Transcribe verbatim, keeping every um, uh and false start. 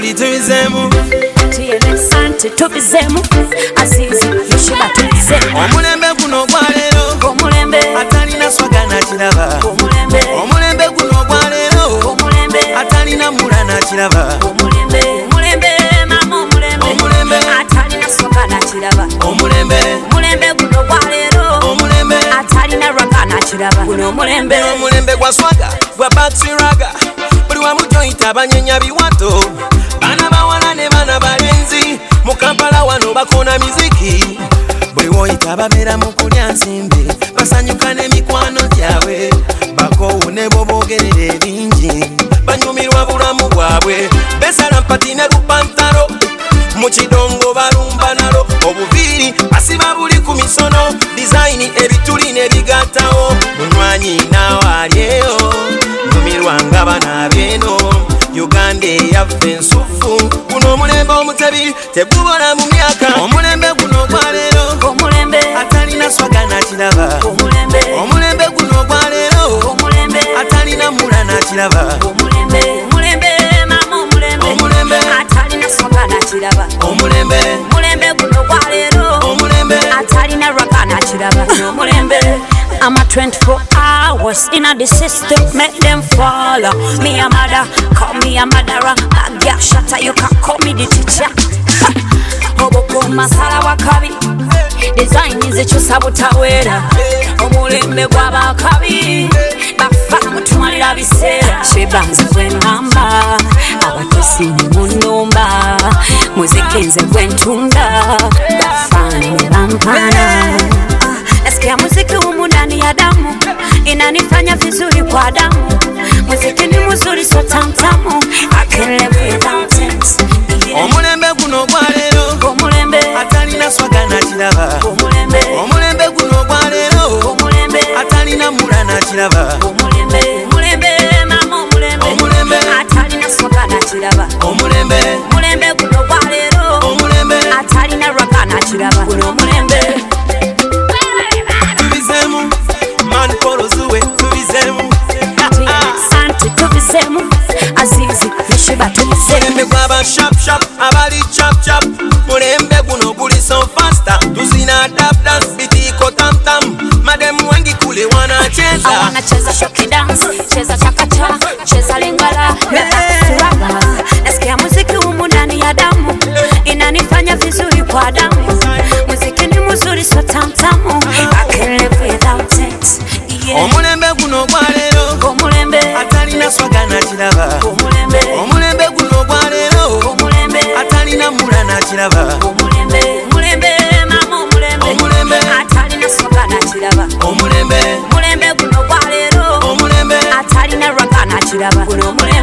Tuli tubizemu Tuyebe sante tubizemu Azizi yeshiba tubizemu Omulembe guno gwa leero Omulembe atalina swaga na kiraba Omulembe Omulembe guno gwa leero Omulembe atalina mula na kiraba Omulembe Omulembe mama omulembe Omulembe atalina swaga na kiraba Omulembe Omulembe guno gwa leero Omulembe atalina raga na kiraba Guno omulembe Omulembe gwa swaga gwa baksiraga Buli wamu joyita abanyenya biwato Bana bawala ne bana balenzi Mu Kampala wano bakona miziki Buli woyita babeera mu kulya nsimbi Basanyuka n'emikwano gyabwe Bakowu ne bo boogerera ebingi Banyumirwa bulamu bwabwe Besala mpati ne lupantalo Mu kidongo balumba nalo Obuviiri basiba buli ku misono Dizayini ebituli ne bigattawo Munywanyi naawalyeyo Nyumirwa nga bana beno Uganda eyaffe ensufu Guno omulembe omutebi tegubola mu myaka Omulembe guno gwa leero Omulembe atalina swaga na kiraba Omulembe Omulembe guno gwa leero Omulembe atalina mula na kiraba Omulembe Omulembe mama omulembe Omulembe atalina swaga na kiraba Omulembe Omulembe guno gwa leero Omulembe atalina raga na kiraba Omulembe I'm a twenty-four hours in a the system, make them follow. Me a mother, call me a murderer. A girl shatter, you can call me the teacher. Oboko masala wakabi, design is a chusa butawera. Omulembe gwa bakabi, bafa mutumalira biseera. Shebanze gwe mamba, abatosi ni munumba. Muziki nze gwe ntunda, bafani ne bampana. Nasikia muziki humu ndani ya damu, inanifanya vizuri kwa damu. Muziki ni mzuri so tamtamu, I can live without it. Omulembe guno gwa leero Omulembe atalina swaga na kiraba Omulembe Omulembe guno gwa leero Omulembe atalina mula na kiraba Omulembe Omulembe mama omulembe Omulembe atalina swaga na kiraba Omulembe Omulembe guno gwa leero Omulembe atalina raga na kiraba Guno omulembe Tubizemu Man Polo Zuwe tubizemu Sante tubizemu Azizi yeshiba tubizemu Mulembe gwaba shop shop abali chop chop Mulembe guno guli so faster Tuzina dab dance bitiko tam tam Madem wengi kule wanacheza I wanna cheza shoki dance, cheza chakacha, cheza lingala, rapa suraga. Nasikia muziki humu ndani ya damu, inanifanya vizuri kwa damu. Muziki ni mzuri so tamtamu, I can live without it. Yeah. Omulembe guno gwa leero Omulembe atalina swaga na kiraba Omulembe Omulembe guno gwa leero Omulembe atalina mula na kiraba Omulembe Omulembe mama omulembe Omulembe atalina swaga na kiraba Omulembe Omulembe guno gwa leero Omulembe atalina raga na kiraba Guno omulembe